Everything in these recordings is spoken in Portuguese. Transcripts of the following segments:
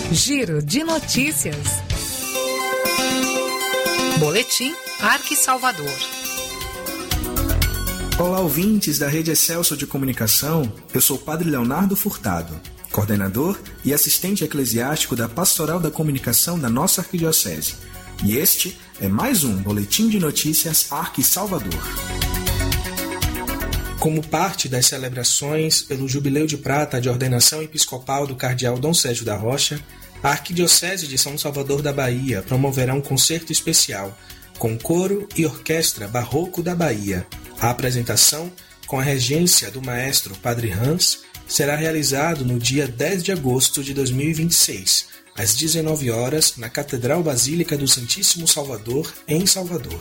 Giro de notícias. Boletim Arqui-Salvador. Olá, ouvintes da Rede Excelsior de Comunicação. Eu sou o Padre Leonardo Furtado, coordenador e assistente eclesiástico da Pastoral da Comunicação da nossa Arquidiocese. E este é mais um Boletim de Notícias Arqui-Salvador. Como parte das celebrações pelo Jubileu de Prata de Ordenação Episcopal do Cardeal Dom Sérgio da Rocha, a Arquidiocese de São Salvador da Bahia promoverá um concerto especial com coro e orquestra Barroco da Bahia. A apresentação, com a regência do maestro Padre Hans, será realizado no dia 10 de agosto de 2026, às 19 horas, na Catedral Basílica do Santíssimo Salvador, em Salvador.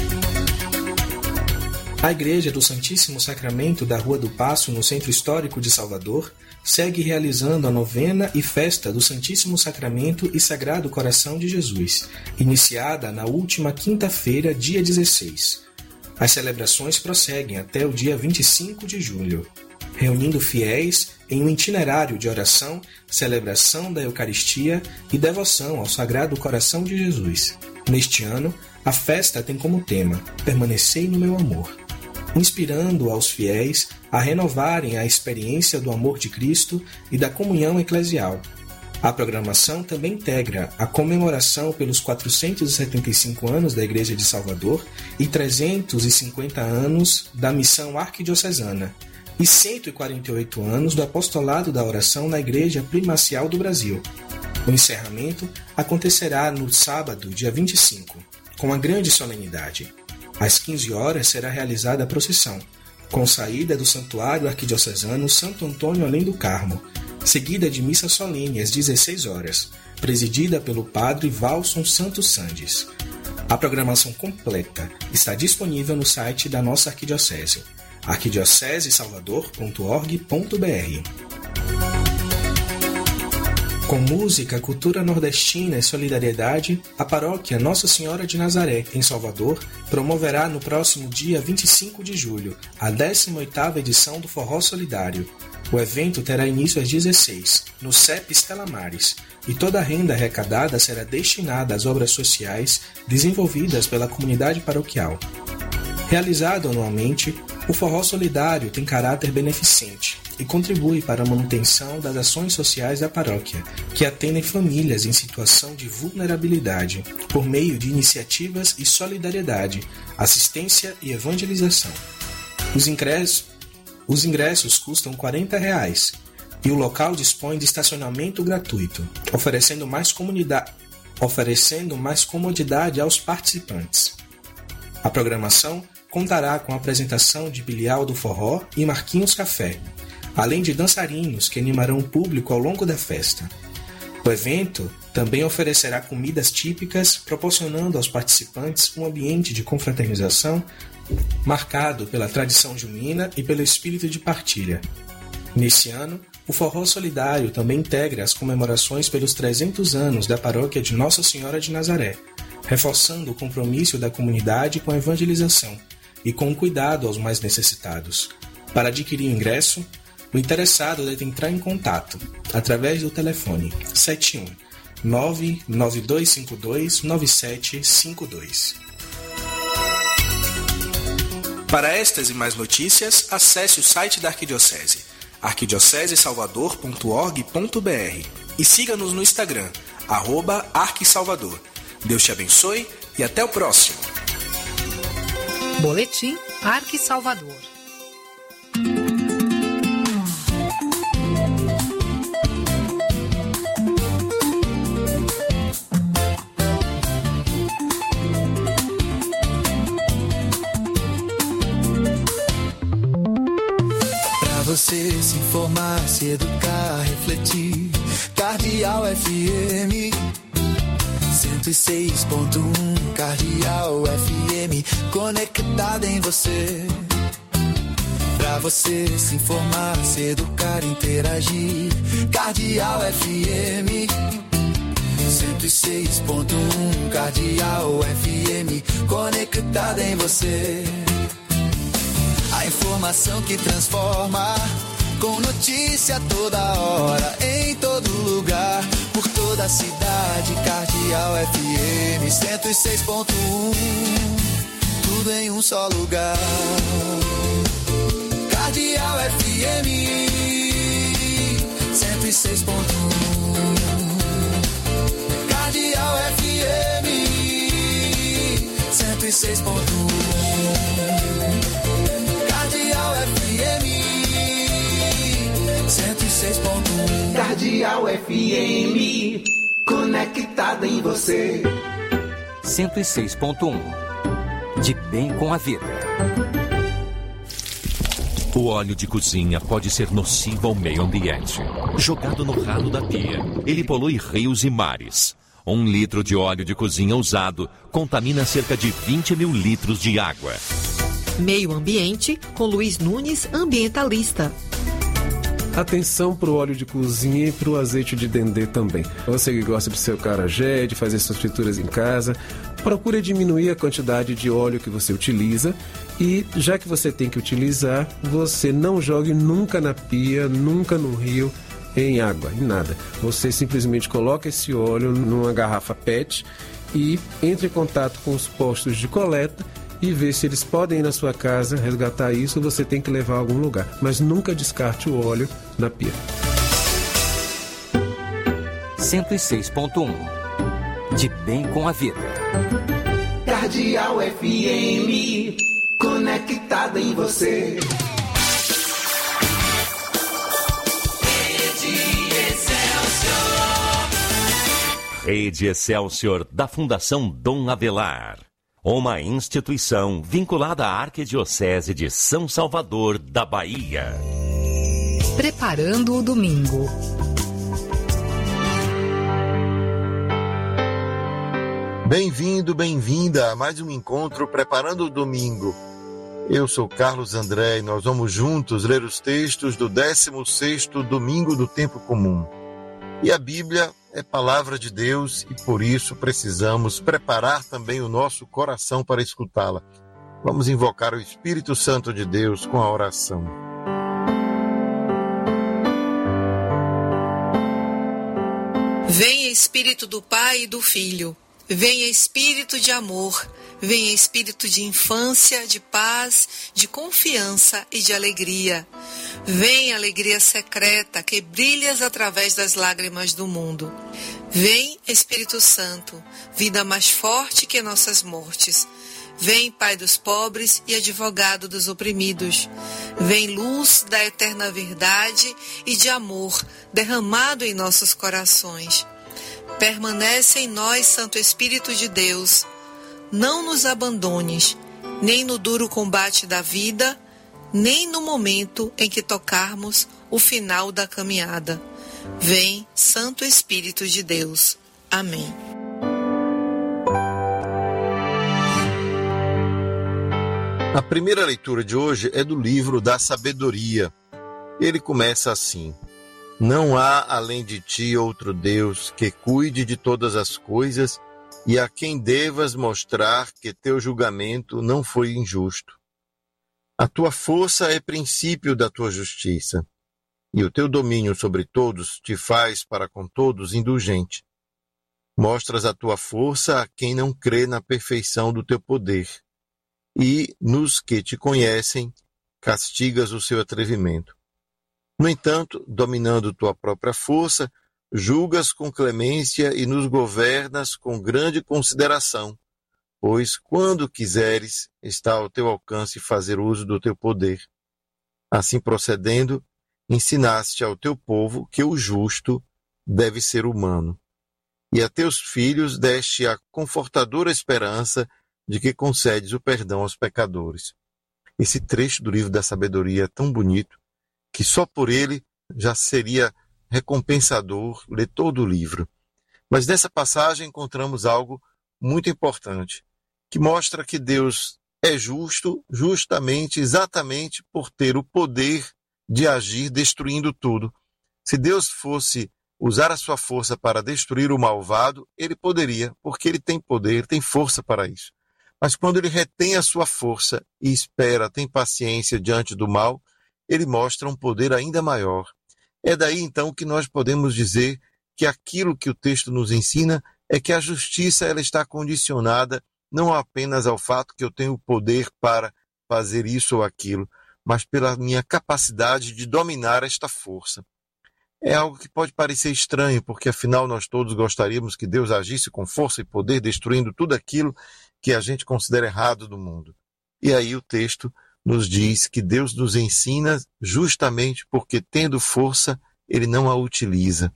A Igreja do Santíssimo Sacramento da Rua do Paço, no Centro Histórico de Salvador, segue realizando a novena e festa do Santíssimo Sacramento e Sagrado Coração de Jesus, iniciada na última quinta-feira, dia 16. As celebrações prosseguem até o dia 25 de julho, reunindo fiéis em um itinerário de oração, celebração da Eucaristia e devoção ao Sagrado Coração de Jesus. Neste ano, a festa tem como tema Permanecei no meu amor, inspirando aos fiéis a renovarem a experiência do amor de Cristo e da comunhão eclesial. A programação também integra a comemoração pelos 475 anos da Igreja de Salvador e 350 anos da Missão Arquidiocesana e 148 anos do Apostolado da Oração na Igreja Primacial do Brasil. O encerramento acontecerá no sábado, dia 25, com a grande solenidade. Às 15 horas será realizada a procissão, com saída do Santuário Arquidiocesano Santo Antônio Além do Carmo, seguida de missa solene às 16 horas, presidida pelo Padre Valson Santos Sandes. A programação completa está disponível no site da nossa Arquidiocese, arquidiocesesalvador.org.br. Com música, cultura nordestina e solidariedade, a paróquia Nossa Senhora de Nazaré, em Salvador, promoverá no próximo dia 25 de julho a 18ª edição do Forró Solidário. O evento terá início às 16, no CEP Estela Maris, e toda a renda arrecadada será destinada às obras sociais desenvolvidas pela comunidade paroquial. Realizado anualmente, o Forró Solidário tem caráter beneficente e contribui para a manutenção das ações sociais da paróquia, que atendem famílias em situação de vulnerabilidade, por meio de iniciativas e solidariedade, assistência e evangelização. Os ingressos custam R$ 40 e o local dispõe de estacionamento gratuito, oferecendo mais comodidade aos participantes. A programação contará com a apresentação de Bilial do Forró e Marquinhos Café, além de dançarinos que animarão o público ao longo da festa. O evento também oferecerá comidas típicas, proporcionando aos participantes um ambiente de confraternização marcado pela tradição junina e pelo espírito de partilha. Nesse ano, o Forró Solidário também integra as comemorações pelos 300 anos da paróquia de Nossa Senhora de Nazaré, reforçando o compromisso da comunidade com a evangelização e com o cuidado aos mais necessitados. Para adquirir o ingresso, o interessado deve entrar em contato através do telefone 71 99252 9752. Para estas e mais notícias, acesse o site da Arquidiocese, arquidiocesesalvador.org.br, e siga-nos no Instagram, @arquisalvador. Deus te abençoe e até o próximo. Boletim Arqui-Salvador. Pra você se informar, se educar, refletir, Cardeal FM 106.1, Cardeal FM, conectada em você. Pra você se informar, se educar, interagir, Cardeal FM 106.1, Cardeal FM, conectada em você. A informação que transforma, com notícia toda hora, em todo lugar, por toda a cidade. Cardeal FM 106.1, tudo em um só lugar. Cardeal FM 106.1, Cardeal FM 106.1, Cardeal FM 106.1, Cardeal FM, conectada em você. 106.1, de bem com a vida. O óleo de cozinha pode ser nocivo ao meio ambiente. Jogado no ralo da pia, ele polui rios e mares. 1 litro de óleo de cozinha usado contamina cerca de 20 mil litros de água. Meio Ambiente, com Luiz Nunes, ambientalista. Atenção para o óleo de cozinha e para o azeite de dendê também. Você que gosta de seu acarajé, de fazer suas frituras em casa, procure diminuir a quantidade de óleo que você utiliza e, já que você tem que utilizar, você não jogue nunca na pia, nunca no rio, em água, em nada. Você simplesmente coloca esse óleo numa garrafa PET e entre em contato com os postos de coleta e ver se eles podem ir na sua casa resgatar isso, ou você tem que levar a algum lugar. Mas nunca descarte o óleo na pia. 106.1, de bem com a vida. Cardeal FM, conectada em você. Rede Excelsior, da Fundação Dom Avelar. Uma instituição vinculada à Arquidiocese de São Salvador, da Bahia. Preparando o domingo. Bem-vindo, bem-vinda a mais um encontro Preparando o Domingo. Eu sou Carlos André e nós vamos juntos ler os textos do 16º Domingo do Tempo Comum. E a Bíblia é palavra de Deus e por isso precisamos preparar também o nosso coração para escutá-la. Vamos invocar o Espírito Santo de Deus com a oração. Venha Espírito do Pai e do Filho, venha Espírito de amor, venha Espírito de infância, de paz, de confiança e de alegria. Vem alegria secreta que brilhas através das lágrimas do mundo. Vem Espírito Santo, vida mais forte que nossas mortes. Vem Pai dos pobres e advogado dos oprimidos. Vem luz da eterna verdade e de amor derramado em nossos corações. Permanece em nós, Santo Espírito de Deus. Não nos abandones, nem no duro combate da vida, nem no momento em que tocarmos o final da caminhada. Vem, Santo Espírito de Deus. Amém. A primeira leitura de hoje é do livro da Sabedoria. Ele começa assim: Não há além de ti outro Deus que cuide de todas as coisas e a quem devas mostrar que teu julgamento não foi injusto. A tua força é princípio da tua justiça, e o teu domínio sobre todos te faz para com todos indulgente. Mostras a tua força a quem não crê na perfeição do teu poder, e nos que te conhecem, castigas o seu atrevimento. No entanto, dominando tua própria força, julgas com clemência e nos governas com grande consideração, pois, quando quiseres, está ao teu alcance fazer uso do teu poder. Assim procedendo, ensinaste ao teu povo que o justo deve ser humano, e a teus filhos deste a confortadora esperança de que concedes o perdão aos pecadores. Esse trecho do livro da Sabedoria é tão bonito que só por ele já seria recompensador ler todo o livro. Mas nessa passagem encontramos algo muito importante, que mostra que Deus é justo justamente, exatamente por ter o poder de agir destruindo tudo. Se Deus fosse usar a sua força para destruir o malvado, ele poderia, porque ele tem poder, tem força para isso. Mas quando ele retém a sua força e espera, tem paciência diante do mal, ele mostra um poder ainda maior. É daí então que nós podemos dizer que aquilo que o texto nos ensina é que a justiça ela está condicionada não apenas ao fato que eu tenho poder para fazer isso ou aquilo, mas pela minha capacidade de dominar esta força. É algo que pode parecer estranho, porque afinal nós todos gostaríamos que Deus agisse com força e poder, destruindo tudo aquilo que a gente considera errado do mundo. E aí o texto nos diz que Deus nos ensina justamente porque, tendo força, ele não a utiliza.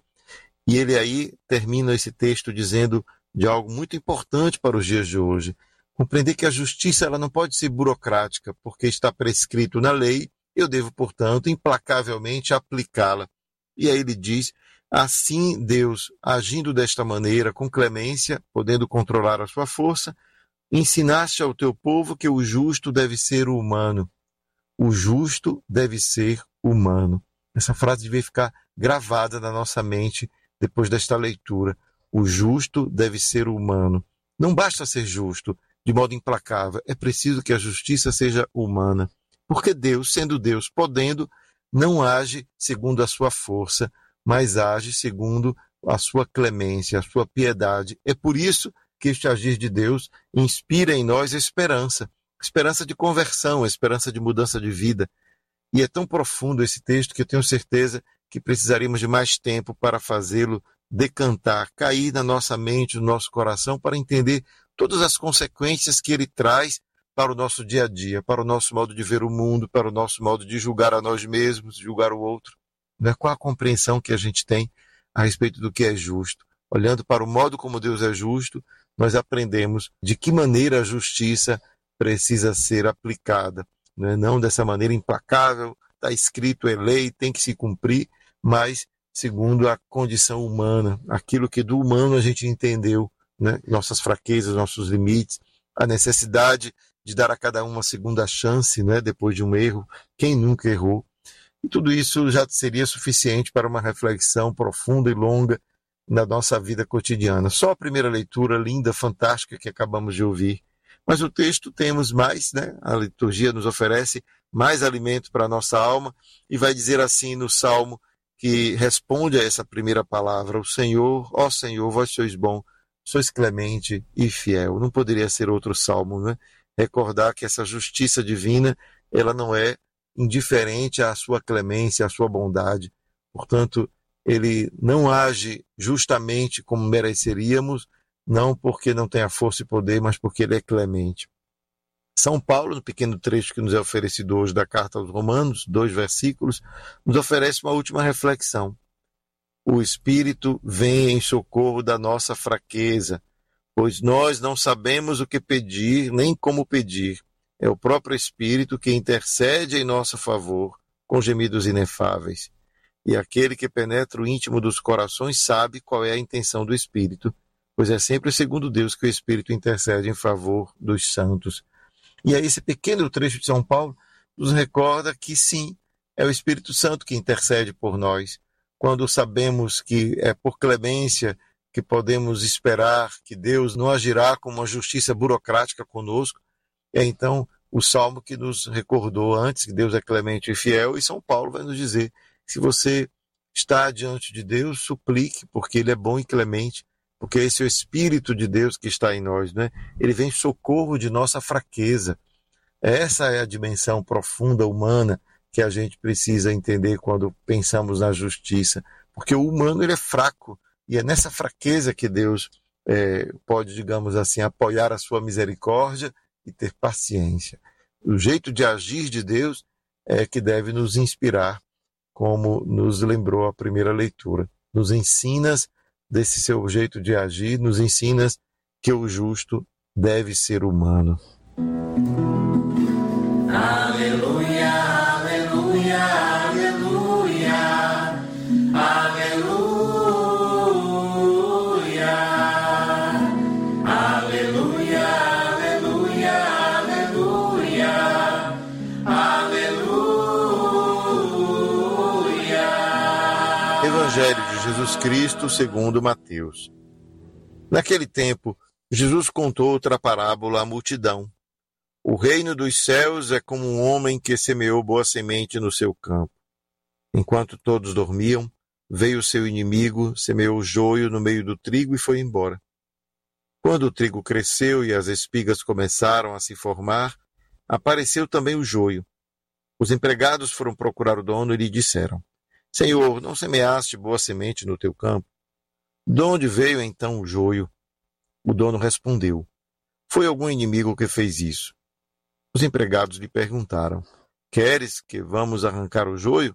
E ele aí termina esse texto dizendo de algo muito importante para os dias de hoje. Compreender que a justiça ela não pode ser burocrática, porque está prescrito na lei, eu devo, portanto, implacavelmente aplicá-la. E aí ele diz, assim Deus, agindo desta maneira, com clemência, podendo controlar a sua força, ensinaste ao teu povo que o justo deve ser o humano. O justo deve ser humano. Essa frase deve ficar gravada na nossa mente depois desta leitura. O justo deve ser humano. Não basta ser justo de modo implacável, é preciso que a justiça seja humana. Porque Deus, sendo Deus, podendo, não age segundo a sua força, mas age segundo a sua clemência, a sua piedade. É por isso que este agir de Deus inspira em nós esperança. Esperança de conversão, esperança de mudança de vida. E é tão profundo esse texto que eu tenho certeza que precisaríamos de mais tempo para fazê-lo decantar, cair na nossa mente, no nosso coração, para entender todas as consequências que ele traz para o nosso dia a dia, para o nosso modo de ver o mundo, para o nosso modo de julgar a nós mesmos, julgar o outro. Qual a compreensão que a gente tem a respeito do que é justo? Olhando para o modo como Deus é justo, nós aprendemos de que maneira a justiça precisa ser aplicada. Não dessa maneira implacável, está escrito, é lei, tem que se cumprir, mas segundo a condição humana, aquilo que do humano a gente entendeu, nossas fraquezas, nossos limites, a necessidade de dar a cada um uma segunda chance, depois de um erro, quem nunca errou. E tudo isso já seria suficiente para uma reflexão profunda e longa na nossa vida cotidiana. Só a primeira leitura linda, fantástica que acabamos de ouvir. Mas o texto temos mais, a liturgia nos oferece mais alimento para a nossa alma e vai dizer assim no Salmo que responde a essa primeira palavra, o Senhor, ó Senhor, vós sois bom, sois clemente e fiel. Não poderia ser outro salmo, Recordar que essa justiça divina, ela não é indiferente à sua clemência, à sua bondade. Portanto, ele não age justamente como mereceríamos, não porque não tenha força e poder, mas porque ele é clemente. São Paulo, no pequeno trecho que nos é oferecido hoje da carta aos Romanos, 2 versículos, nos oferece uma última reflexão. O Espírito vem em socorro da nossa fraqueza, pois nós não sabemos o que pedir, nem como pedir. É o próprio Espírito que intercede em nosso favor, com gemidos inefáveis. E aquele que penetra o íntimo dos corações sabe qual é a intenção do Espírito, pois é sempre segundo Deus que o Espírito intercede em favor dos santos. E aí esse pequeno trecho de São Paulo nos recorda que sim, é o Espírito Santo que intercede por nós. Quando sabemos que é por clemência que podemos esperar que Deus não agirá com uma justiça burocrática conosco, é então o Salmo que nos recordou antes que Deus é clemente e fiel, e São Paulo vai nos dizer que se você está diante de Deus, suplique, porque Ele é bom e clemente, porque esse é o Espírito de Deus que está em nós, Ele vem em socorro de nossa fraqueza. Essa é a dimensão profunda humana que a gente precisa entender quando pensamos na justiça, porque o humano ele é fraco, e é nessa fraqueza que Deus pode, digamos assim, apoiar a sua misericórdia e ter paciência. O jeito de agir de Deus é que deve nos inspirar, como nos lembrou a primeira leitura. Nos ensinas desse seu jeito de agir, nos ensinas que o justo deve ser humano. Aleluia, aleluia, aleluia, aleluia, aleluia, aleluia, aleluia. Evangelho de Jesus Cristo segundo Mateus. Naquele tempo, Jesus contou outra parábola à multidão. O reino dos céus é como um homem que semeou boa semente no seu campo. Enquanto todos dormiam, veio o seu inimigo, semeou o joio no meio do trigo e foi embora. Quando o trigo cresceu e as espigas começaram a se formar, apareceu também o joio. Os empregados foram procurar o dono e lhe disseram: Senhor, não semeaste boa semente no teu campo? De onde veio então o joio? O dono respondeu: Foi algum inimigo que fez isso. Os empregados lhe perguntaram: Queres que vamos arrancar o joio?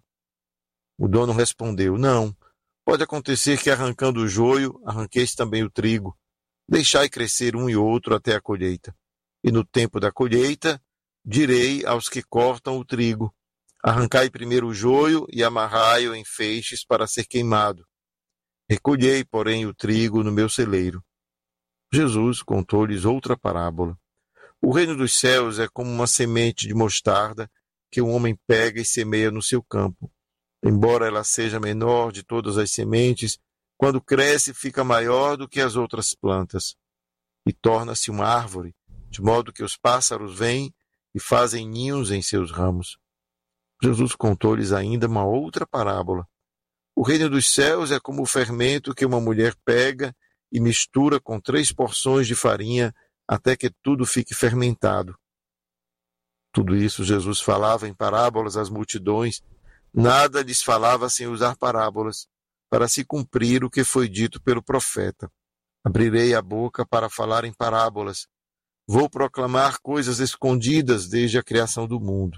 O dono respondeu: Não. Pode acontecer que arrancando o joio, arranqueis também o trigo. Deixai crescer um e outro até a colheita. E no tempo da colheita, direi aos que cortam o trigo: Arrancai primeiro o joio e amarrai-o em feixes para ser queimado. Recolhei, porém, o trigo no meu celeiro. Jesus contou-lhes outra parábola. O reino dos céus é como uma semente de mostarda que um homem pega e semeia no seu campo. Embora ela seja a menor de todas as sementes, quando cresce fica maior do que as outras plantas e torna-se uma árvore, de modo que os pássaros vêm e fazem ninhos em seus ramos. Jesus contou-lhes ainda uma outra parábola. O reino dos céus é como o fermento que uma mulher pega e mistura com 3 porções de farinha até que tudo fique fermentado. Tudo isso Jesus falava em parábolas às multidões. Nada lhes falava sem usar parábolas, para se cumprir o que foi dito pelo profeta. Abrirei a boca para falar em parábolas. Vou proclamar coisas escondidas desde a criação do mundo.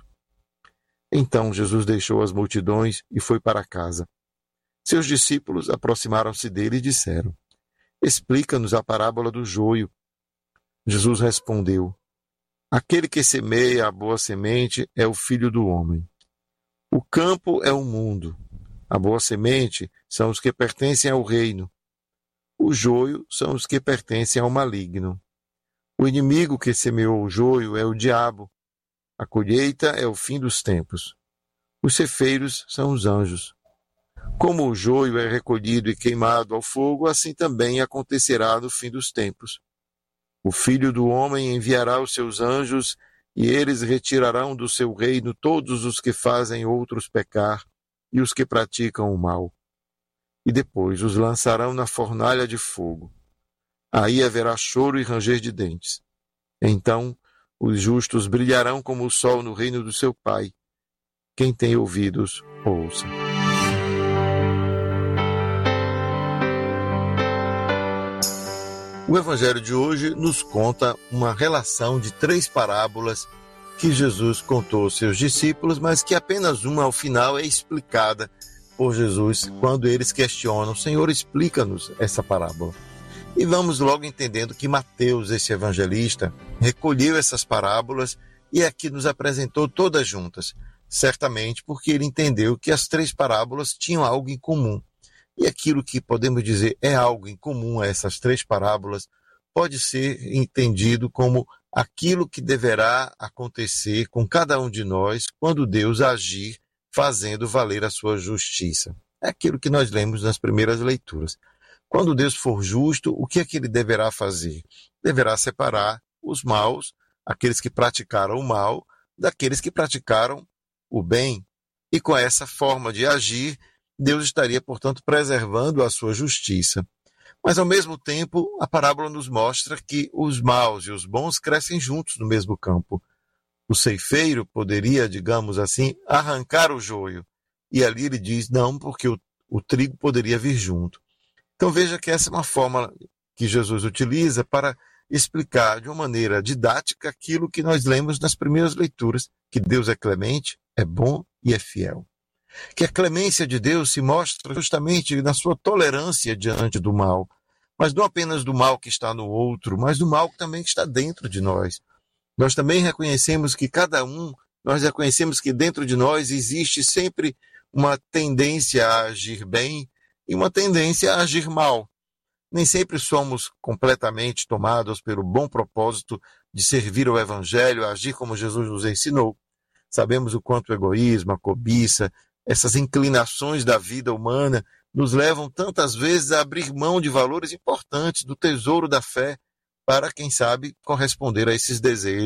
Então Jesus deixou as multidões e foi para casa. Seus discípulos aproximaram-se dele e disseram: Explica-nos a parábola do joio. Jesus respondeu: Aquele que semeia a boa semente é o Filho do Homem. O campo é o mundo. A boa semente são os que pertencem ao reino. O joio são os que pertencem ao maligno. O inimigo que semeou o joio é o diabo. A colheita é o fim dos tempos. Os cefeiros são os anjos. Como o joio é recolhido e queimado ao fogo, assim também acontecerá no fim dos tempos. O Filho do Homem enviará os seus anjos e eles retirarão do seu reino todos os que fazem outros pecar e os que praticam o mal. E depois os lançarão na fornalha de fogo. Aí haverá choro e ranger de dentes. Então os justos brilharão como o sol no reino do seu Pai. Quem tem ouvidos, ouça. O Evangelho de hoje nos conta uma relação de 3 parábolas que Jesus contou aos seus discípulos, mas que apenas uma ao final é explicada por Jesus quando eles questionam: Senhor, explica-nos essa parábola. E vamos logo entendendo que Mateus, esse evangelista, recolheu essas parábolas e aqui nos apresentou todas juntas, certamente porque ele entendeu que as 3 parábolas tinham algo em comum. E aquilo que podemos dizer é algo em comum a essas 3 parábolas pode ser entendido como aquilo que deverá acontecer com cada um de nós quando Deus agir fazendo valer a sua justiça. É aquilo que nós lemos nas primeiras leituras. Quando Deus for justo, o que é que ele deverá fazer? Deverá separar os maus, aqueles que praticaram o mal, daqueles que praticaram o bem. E com essa forma de agir, Deus estaria, portanto, preservando a sua justiça. Mas, ao mesmo tempo, a parábola nos mostra que os maus e os bons crescem juntos no mesmo campo. O ceifeiro poderia, digamos assim, arrancar o joio. E ali ele diz, não, porque o trigo poderia vir junto. Então veja que essa é uma forma que Jesus utiliza para explicar de uma maneira didática aquilo que nós lemos nas primeiras leituras, que Deus é clemente, é bom e é fiel. Que a clemência de Deus se mostra justamente na sua tolerância diante do mal, mas não apenas do mal que está no outro, mas do mal que também está dentro de nós. Nós também reconhecemos que nós reconhecemos que dentro de nós existe sempre uma tendência a agir bem e uma tendência a agir mal. Nem sempre somos completamente tomados pelo bom propósito de servir ao Evangelho, agir como Jesus nos ensinou. Sabemos o quanto o egoísmo, a cobiça, essas inclinações da vida humana nos levam tantas vezes a abrir mão de valores importantes, do tesouro da fé, para, quem sabe, corresponder a esses desejos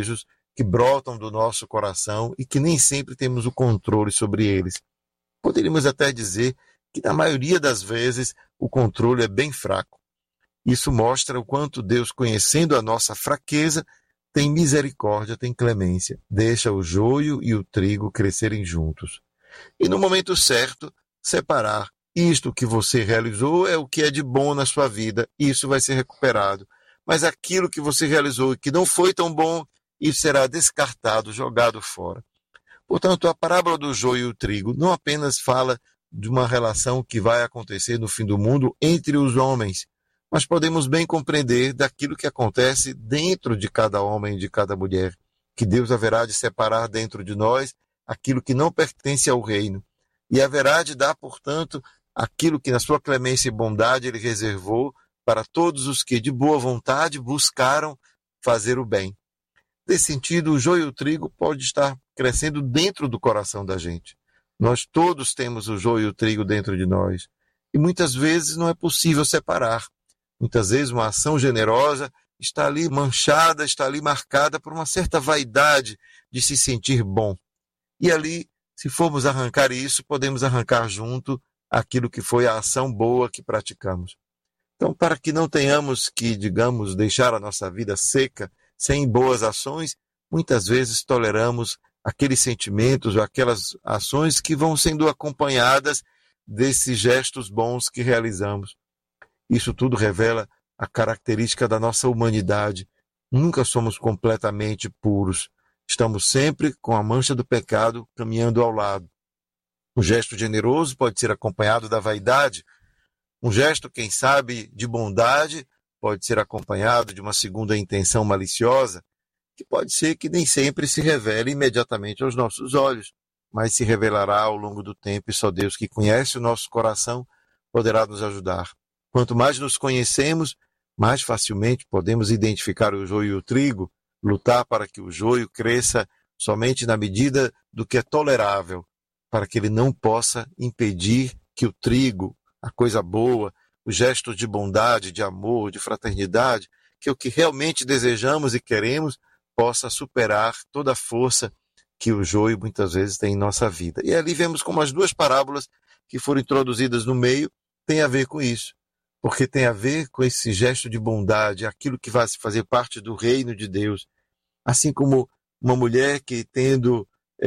que brotam do nosso coração e que nem sempre temos o controle sobre eles. Poderíamos até dizer que na maioria das vezes o controle é bem fraco. Isso mostra o quanto Deus, conhecendo a nossa fraqueza, tem misericórdia, tem clemência, deixa o joio e o trigo crescerem juntos. E no momento certo, separar isto que você realizou é o que é de bom na sua vida, isso vai ser recuperado. Mas aquilo que você realizou e que não foi tão bom, isso será descartado, jogado fora. Portanto, a parábola do joio e o trigo não apenas fala de uma relação que vai acontecer no fim do mundo entre os homens, mas podemos bem compreender daquilo que acontece dentro de cada homem e de cada mulher, que Deus haverá de separar dentro de nós aquilo que não pertence ao reino, e haverá de dar, portanto, aquilo que na sua clemência e bondade ele reservou para todos os que de boa vontade buscaram fazer o bem. Nesse sentido, o joio e o trigo pode estar crescendo dentro do coração da gente. Nós todos temos o joio e o trigo dentro de nós, e muitas vezes não é possível separar. Muitas vezes uma ação generosa está ali manchada, está ali marcada por uma certa vaidade de se sentir bom. E ali, se formos arrancar isso, podemos arrancar junto aquilo que foi a ação boa que praticamos. Então, para que não tenhamos que, digamos, deixar a nossa vida seca, sem boas ações, muitas vezes toleramos aqueles sentimentos ou aquelas ações que vão sendo acompanhadas desses gestos bons que realizamos. Isso tudo revela a característica da nossa humanidade. Nunca somos completamente puros. Estamos sempre com a mancha do pecado caminhando ao lado. Um gesto generoso pode ser acompanhado da vaidade. Um gesto, quem sabe, de bondade pode ser acompanhado de uma segunda intenção maliciosa, que pode ser que nem sempre se revele imediatamente aos nossos olhos, mas se revelará ao longo do tempo e só Deus, que conhece o nosso coração, poderá nos ajudar. Quanto mais nos conhecemos, mais facilmente podemos identificar o joio e o trigo, lutar para que o joio cresça somente na medida do que é tolerável, para que ele não possa impedir que o trigo, a coisa boa, os gestos de bondade, de amor, de fraternidade, que é o que realmente desejamos e queremos, possa superar toda a força que o joio muitas vezes tem em nossa vida. E ali vemos como as duas parábolas que foram introduzidas no meio têm a ver com isso, porque tem a ver com esse gesto de bondade, aquilo que vai fazer parte do reino de Deus. Assim como uma mulher que tendo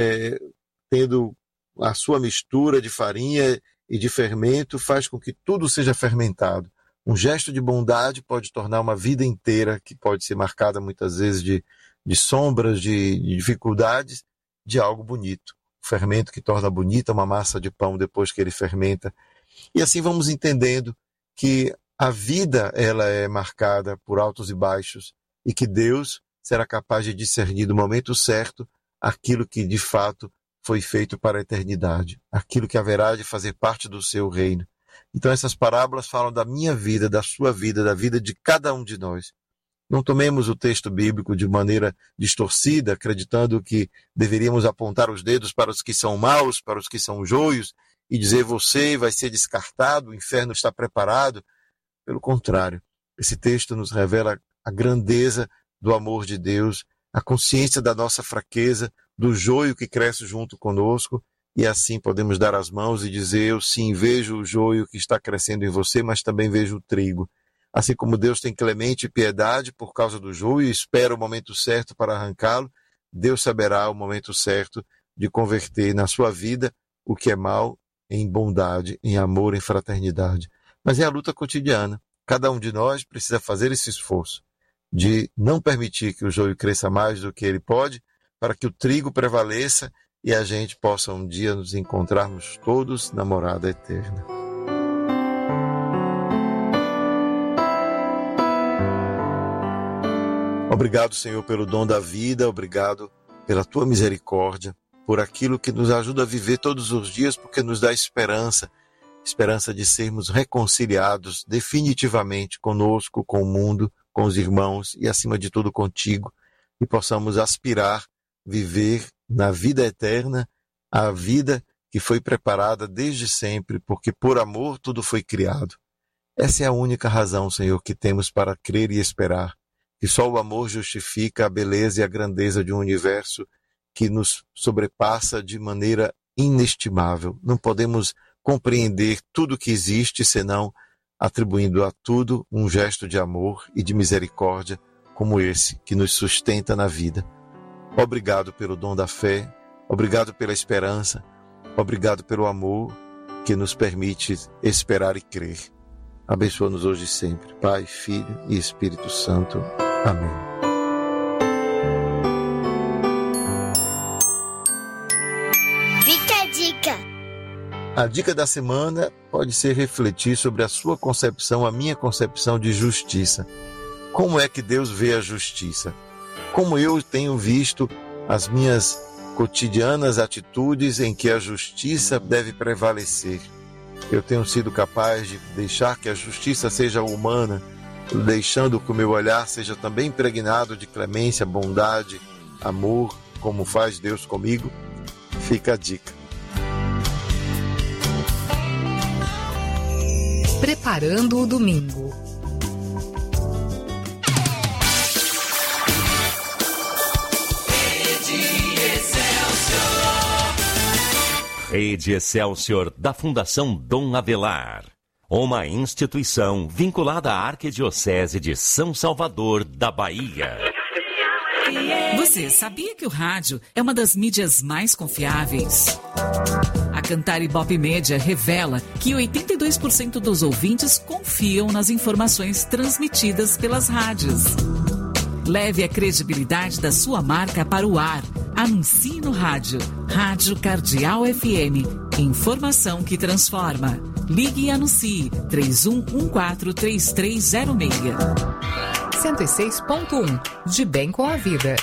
a sua mistura de farinha e de fermento faz com que tudo seja fermentado. Um gesto de bondade pode tornar uma vida inteira, que pode ser marcada muitas vezes de sombras, de dificuldades, de algo bonito. O fermento que torna bonita uma massa de pão depois que ele fermenta. E assim vamos entendendo que a vida ela é marcada por altos e baixos e que Deus será capaz de discernir no momento certo aquilo que de fato foi feito para a eternidade, aquilo que haverá de fazer parte do seu reino. Então essas parábolas falam da minha vida, da sua vida, da vida de cada um de nós. Não tomemos o texto bíblico de maneira distorcida, acreditando que deveríamos apontar os dedos para os que são maus, para os que são joios, e dizer você vai ser descartado, o inferno está preparado. Pelo contrário, esse texto nos revela a grandeza do amor de Deus, a consciência da nossa fraqueza, do joio que cresce junto conosco, e assim podemos dar as mãos e dizer, eu sim vejo o joio que está crescendo em você, mas também vejo o trigo. Assim como Deus tem clemente e piedade por causa do joio e espera o momento certo para arrancá-lo, Deus saberá o momento certo de converter na sua vida o que é mal em bondade, em amor, em fraternidade. Mas é a luta cotidiana. Cada um de nós precisa fazer esse esforço de não permitir que o joio cresça mais do que ele pode, para que o trigo prevaleça e a gente possa um dia nos encontrarmos todos na morada eterna. Obrigado, Senhor, pelo dom da vida, obrigado pela Tua misericórdia, por aquilo que nos ajuda a viver todos os dias, porque nos dá esperança de sermos reconciliados definitivamente conosco, com o mundo, com os irmãos e, acima de tudo, contigo, e possamos aspirar, viver na vida eterna, a vida que foi preparada desde sempre, porque por amor tudo foi criado. Essa é a única razão, Senhor, que temos para crer e esperar, que só o amor justifica a beleza e a grandeza de um universo que nos sobrepassa de maneira inestimável. Não podemos compreender tudo que existe senão atribuindo a tudo um gesto de amor e de misericórdia como esse que nos sustenta na vida. Obrigado pelo dom da fé, obrigado pela esperança, obrigado pelo amor que nos permite esperar e crer. Abençoa-nos hoje e sempre, Pai, Filho e Espírito Santo. Amém. Fica a dica. A dica da semana pode ser refletir sobre a sua concepção, a minha concepção de justiça. Como é que Deus vê a justiça? Como eu tenho visto as minhas cotidianas atitudes em que a justiça deve prevalecer? Eu tenho sido capaz de deixar que a justiça seja humana, deixando que o meu olhar seja também impregnado de clemência, bondade, amor, como faz Deus comigo? Fica a dica. Preparando o domingo. Rede Excelsior da Fundação Dom Avelar. Uma instituição vinculada à Arquidiocese de São Salvador, da Bahia. Você sabia que o rádio é uma das mídias mais confiáveis? A Cantar Ibope Média revela que 82% dos ouvintes confiam nas informações transmitidas pelas rádios. Leve a credibilidade da sua marca para o ar. Anuncie no rádio. Rádio Cardeal FM. Informação que transforma. Ligue e anuncie. 31143306. 106.1. De bem com a vida.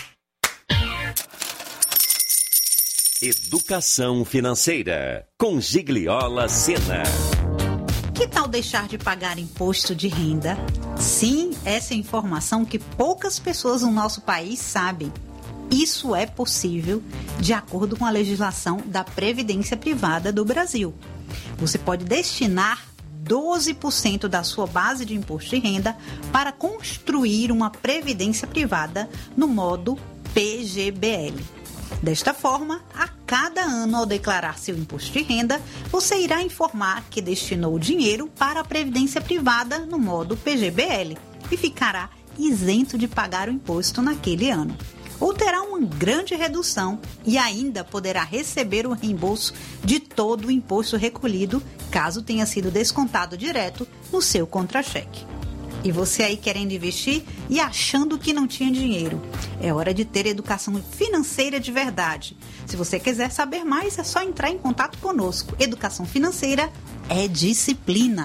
Educação financeira. Com Gigliola Sena. Que tal deixar de pagar imposto de renda? Sim, essa é informação que poucas pessoas no nosso país sabem. Isso é possível de acordo com a legislação da Previdência Privada do Brasil. Você pode destinar 12% da sua base de imposto de renda para construir uma previdência privada no modo PGBL. Desta forma, a cada ano, ao declarar seu imposto de renda, você irá informar que destinou o dinheiro para a previdência privada no modo PGBL e ficará isento de pagar o imposto naquele ano. Ou terá uma grande redução e ainda poderá receber o reembolso de todo o imposto recolhido, caso tenha sido descontado direto no seu contra-cheque. E você aí querendo investir e achando que não tinha dinheiro. É hora de ter educação financeira de verdade. Se você quiser saber mais, é só entrar em contato conosco. Educação financeira é disciplina.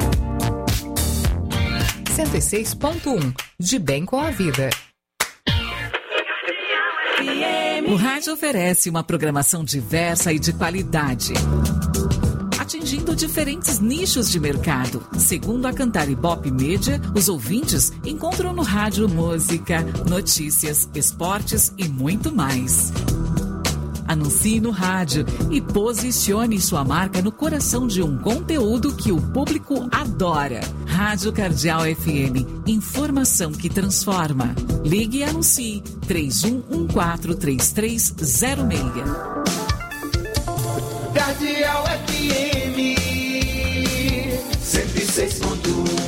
106.1. De bem com a vida. O rádio oferece uma programação diversa e de qualidade, atingindo diferentes nichos de mercado. Segundo a Cantar Ibope Média, os ouvintes encontram no rádio música, notícias, esportes e muito mais. Anuncie no rádio e posicione sua marca no coração de um conteúdo que o público adora. Rádio Cardeal FM, informação que transforma. Ligue e anuncie 31143306. Cardeal FM 106.1.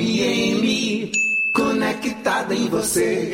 FM, conectada em você.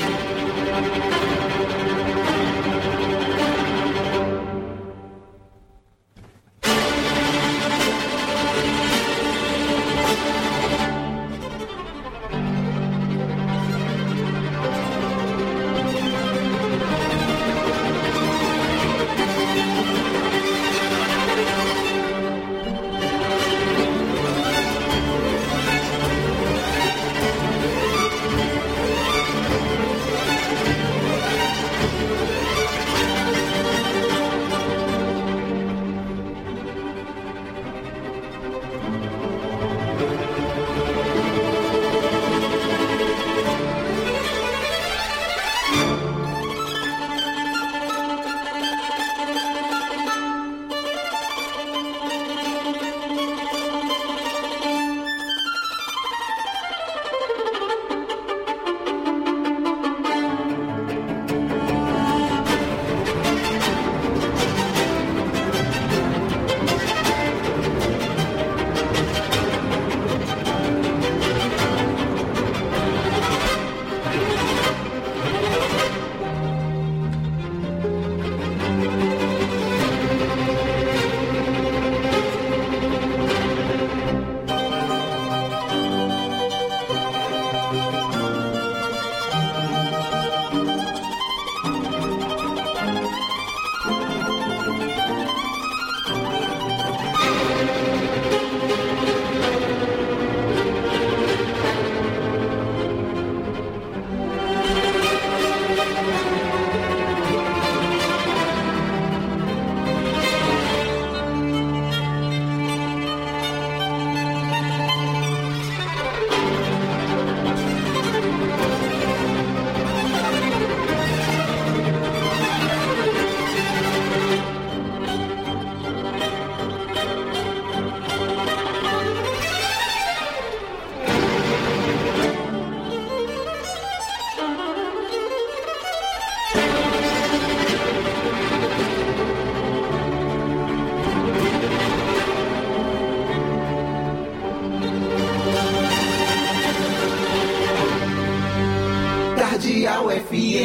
Cardeal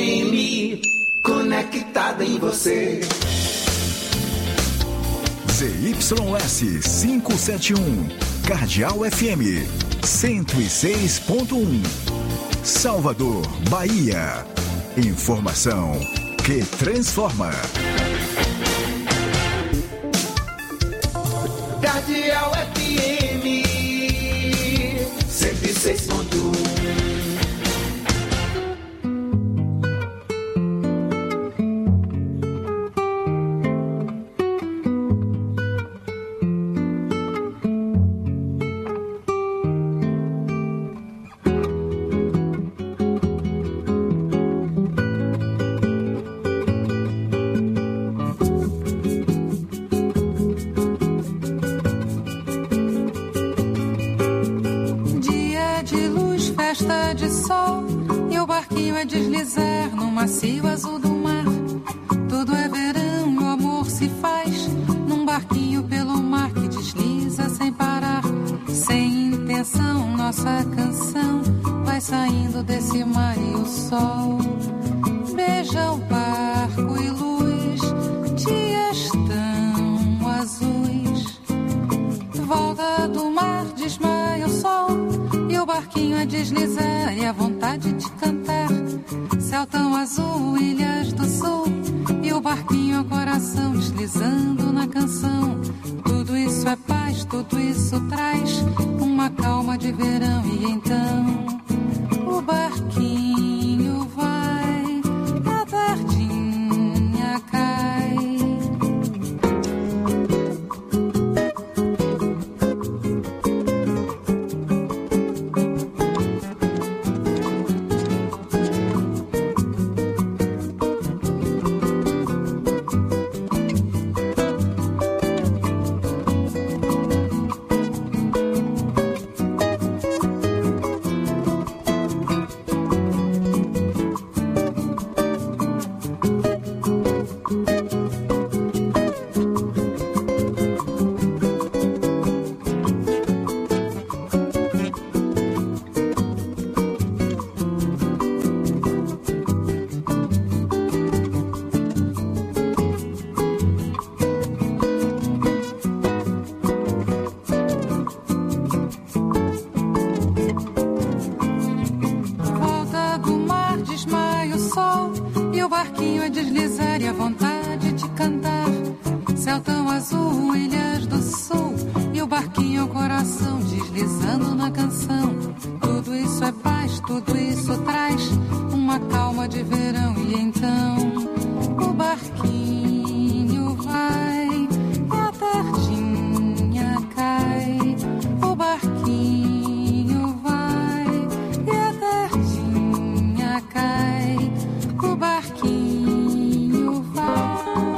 FM, conectada em você. ZYS 571, Cardeal FM 106.1, Salvador, Bahia. Informação que transforma. Cardeal FM 106.1. Deslizar no macio azul do mar. Tudo é verão, o amor se faz num barquinho pelo mar que desliza sem parar. Sem intenção, nossa canção vai saindo desse mar e o sol beija o barco e luz, dias tão azuis. Volta do mar, desmaia o sol e o barquinho a deslizar e a vontade de cantar. Céu tão azul, ilhas do sul e o barquinho ao coração deslizando na canção. Tudo isso é paz, tudo isso traz uma calma de verão e então o barquinho vai, a tardinha cai. barquinho a deslizar e a vontade de cantar. Céu tão azul, ilhas do sul, e o barquinho é o coração deslizando na canção. Tudo isso é paz, tudo isso traz uma calma de verão. E então o barquinho vai e a tardinha cai. O barquinho vai e a tardinha cai. O barquinho vai.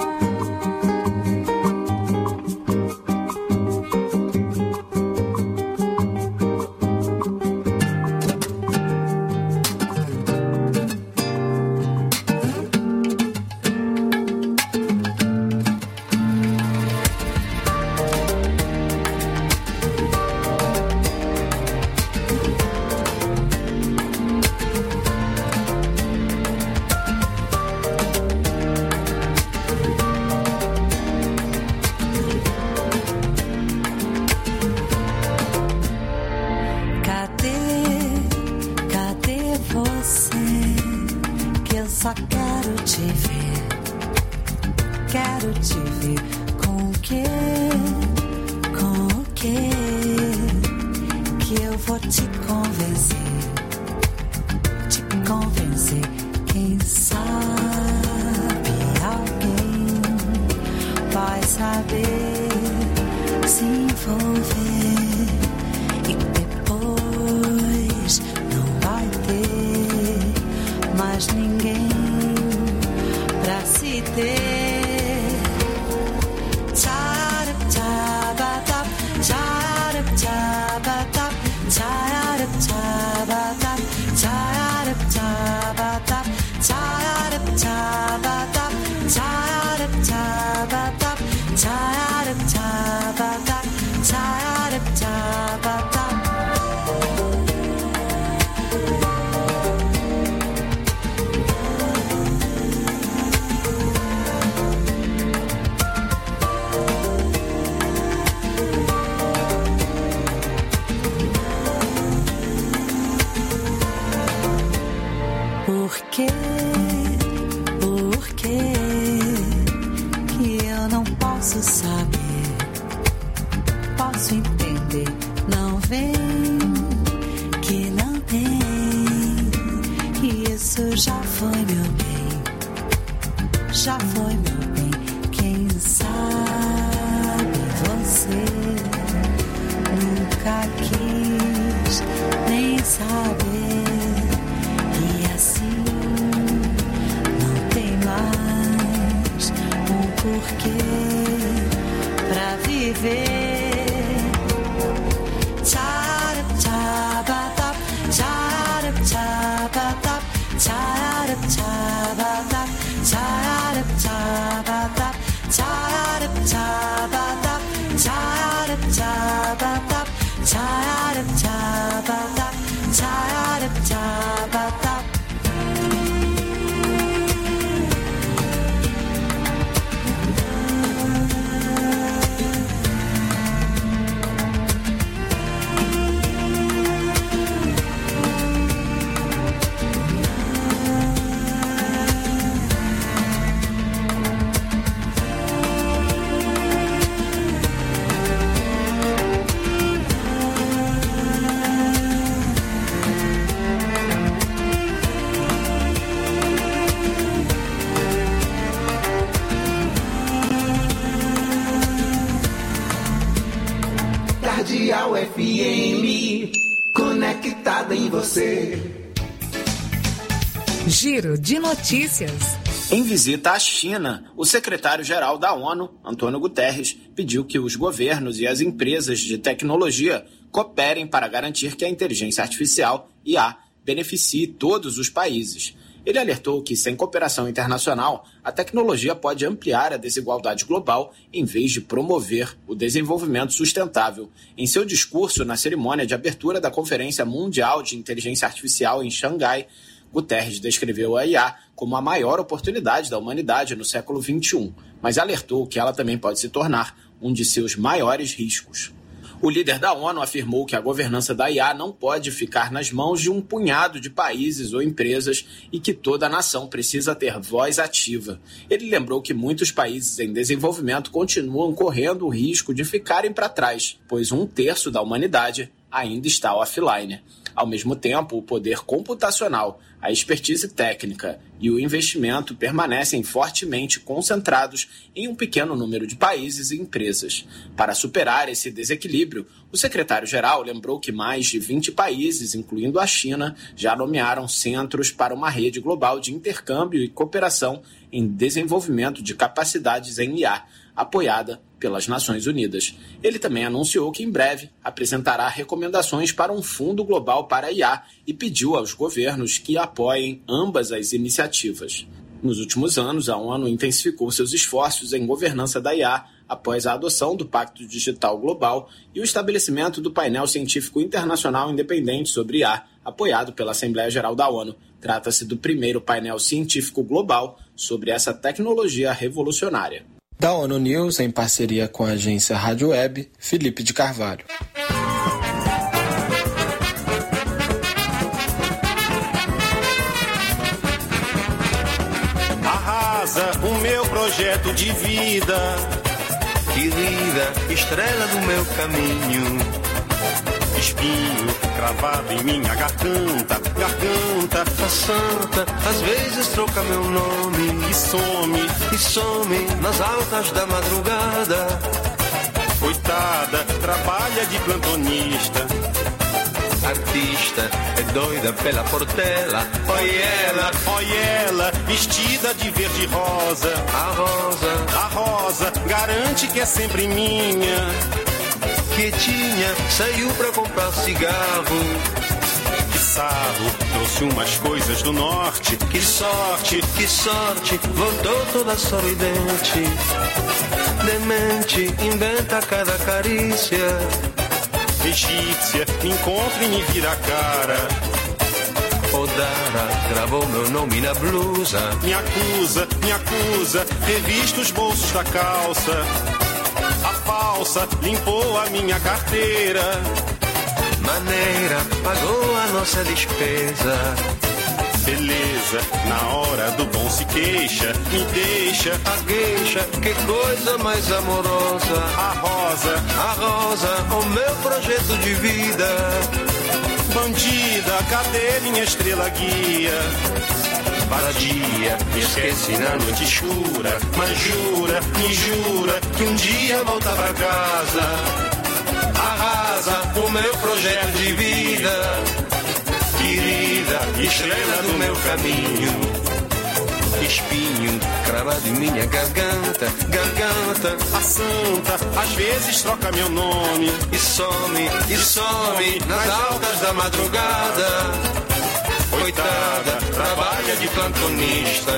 Cardeal FM, conectada em você. Giro de notícias. Em visita à China, o secretário-geral da ONU, Antônio Guterres, pediu que os governos e as empresas de tecnologia cooperem para garantir que a inteligência artificial, IA, beneficie todos os países. Ele alertou que, sem cooperação internacional, a tecnologia pode ampliar a desigualdade global em vez de promover o desenvolvimento sustentável. Em seu discurso na cerimônia de abertura da Conferência Mundial de Inteligência Artificial em Xangai, Guterres descreveu a IA como a maior oportunidade da humanidade no século XXI, mas alertou que ela também pode se tornar um de seus maiores riscos. O líder da ONU afirmou que a governança da IA não pode ficar nas mãos de um punhado de países ou empresas e que toda a nação precisa ter voz ativa. Ele lembrou que muitos países em desenvolvimento continuam correndo o risco de ficarem para trás, pois 1/3 da humanidade ainda está offline. Ao mesmo tempo, o poder computacional, a expertise técnica e o investimento permanecem fortemente concentrados em um pequeno número de países e empresas. Para superar esse desequilíbrio, o secretário-geral lembrou que mais de 20 países, incluindo a China, já nomearam centros para uma rede global de intercâmbio e cooperação em desenvolvimento de capacidades em IA, apoiada pelas Nações Unidas. Ele também anunciou que em breve apresentará recomendações para um fundo global para a IA e pediu aos governos que apoiem ambas as iniciativas. Nos últimos anos, a ONU intensificou seus esforços em governança da IA após a adoção do Pacto Digital Global e o estabelecimento do painel científico internacional independente sobre IA, apoiado pela Assembleia Geral da ONU. Trata-se do primeiro painel científico global sobre essa tecnologia revolucionária. Da ONU News, em parceria com a agência Rádio Web, Felipe de Carvalho. Arrasa o meu projeto de vida, querida estrela do meu caminho. Espinho cravado em minha garganta, a santa às vezes troca meu nome e some nas altas da madrugada. Coitada, trabalha de plantonista, artista, é doida pela portela. Olha ela, vestida de verde rosa. A rosa garante que é sempre minha. Quietinha, saiu pra comprar cigarro. Que sarro, trouxe umas coisas do norte. Que sorte, voltou toda sorridente. Demente, inventa cada carícia. Egípcia, me encontra e me vira a cara. Odara, gravou meu nome na blusa. Me acusa, revista os bolsos da calça. A falsa limpou a minha carteira. Maneira, pagou a nossa despesa. Beleza, na hora do bom se queixa. Me deixa, a gueixa, que coisa mais amorosa. A rosa, o meu projeto de vida. Bandida, cadê minha estrela guia? Vadia, me esquece na noite escura. Mas me jura que um dia volta pra casa. Arrasa o meu projeto de vida, querida estrela do meu caminho. Espinho cravado em minha garganta, a santa às vezes troca meu nome e some nas altas da madrugada. Coitada, trabalha de plantonista,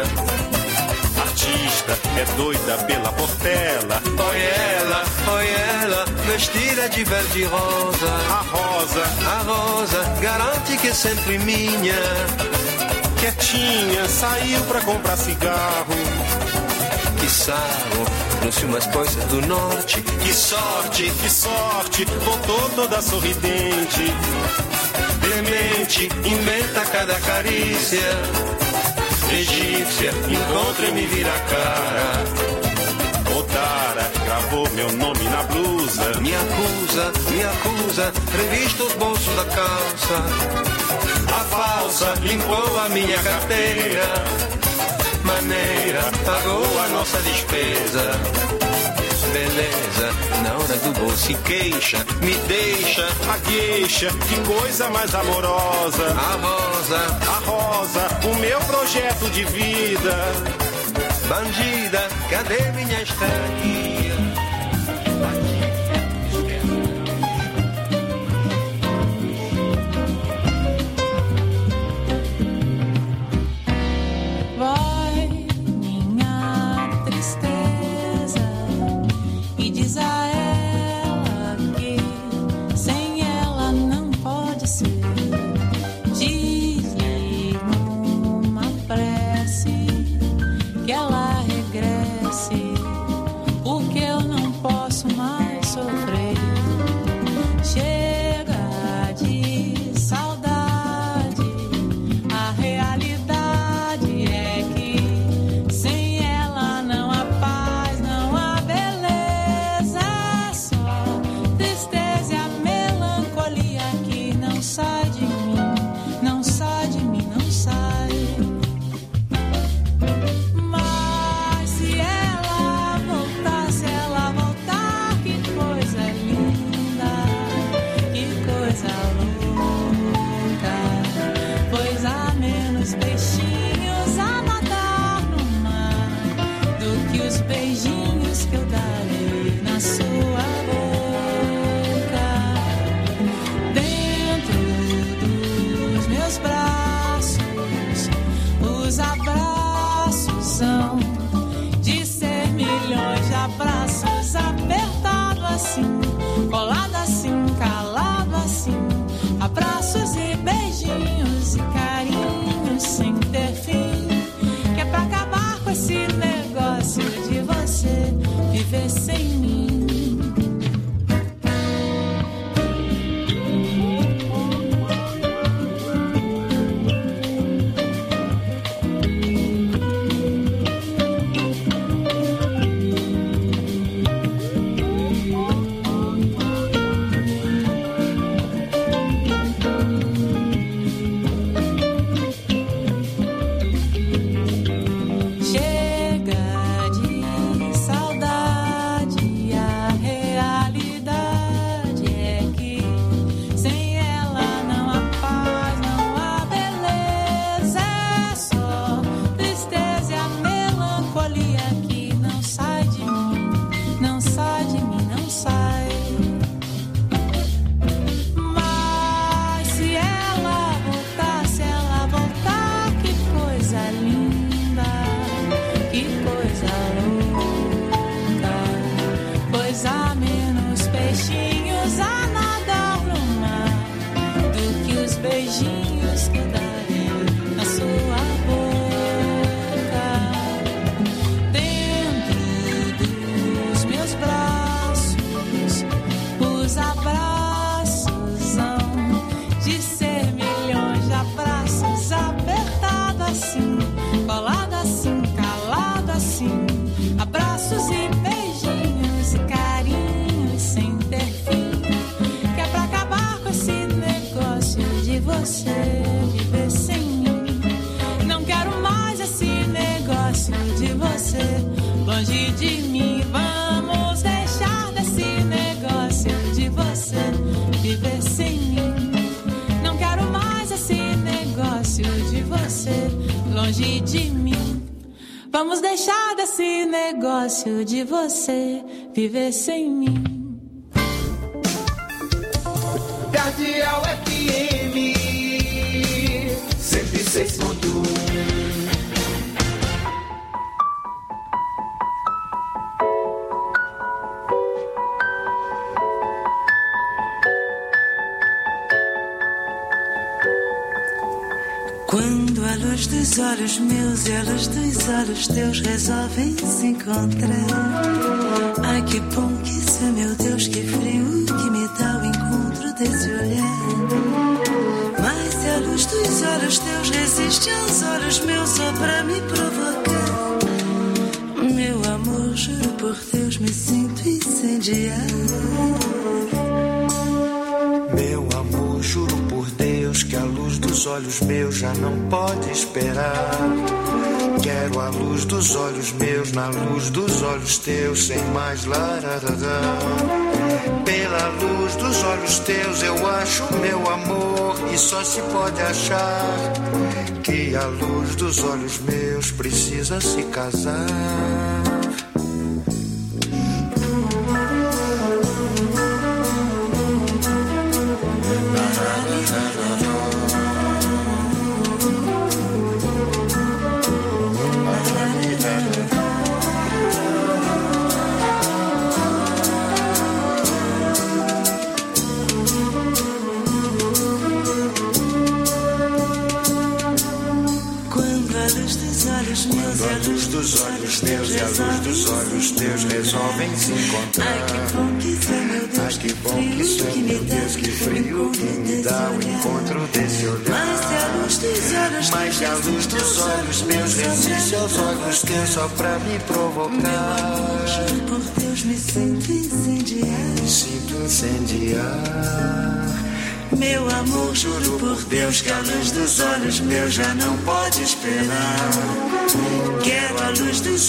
artista, é doida pela portela. Olha ela, vestida de verde rosa. A rosa, garante que é sempre minha. Quietinha, saiu pra comprar cigarro. Que sarro, trouxe umas coisas do norte. Que sorte, voltou toda sorridente. Demente, inventa cada carícia. Egípcia, encontra e me vira a cara. Odara, gravou meu nome na blusa. Me acusa, revista os bolsos da calça. A falsa limpou a minha carteira. Maneira, pagou a nossa despesa. Beleza, na hora do bom se queixa. Me deixa, a gueixa, que coisa mais amorosa. A rosa, o meu projeto de vida. Bandida, cadê minha estrela? Porque ilusão de ser milhões de abraços, apertado assim, colado assim, calado assim, abraços e beijinhos e carinhos sem ter fim, que é pra acabar com esse negócio de você viver sem mim. Longe de mim, vamos deixar desse negócio de você viver sem mim. Não quero mais esse negócio de você longe de mim. Vamos deixar desse negócio de você viver sem mim. Cardeal FM 106.1. Quando a luz dos olhos meus e a luz dos olhos teus resolvem se encontrar. Ai que bom que isso é, meu Deus, que frio que me dá o encontro desse olhar. Mas se a luz dos olhos teus resiste aos olhos meus só pra me provocar, meu amor, juro por Deus, me sinto incendiar. Meu amor, juro por Deus que a luz dos olhos meus já não pode esperar. Quero a luz dos olhos meus na luz dos olhos teus, sem mais lararará. Pela luz dos olhos teus eu acho meu amor, e só se pode achar que a luz dos olhos meus precisa se casar. Dos olhos meus e a luz dos olhos teus resolvem se encontrar. Ai que bom que isso é, meu Deus, ai que bom que isso é, meu Deus, que frio que me dá o encontro desse olhar. Mas se a luz dos olhos, mas se a luz dos olhos meus resiste aos olhos teus só pra me provocar. Juro por Deus, me sinto incendiar. Me sinto incendiar. Meu amor, juro por Deus que a luz dos olhos meus já não pode esperar. Quero a luz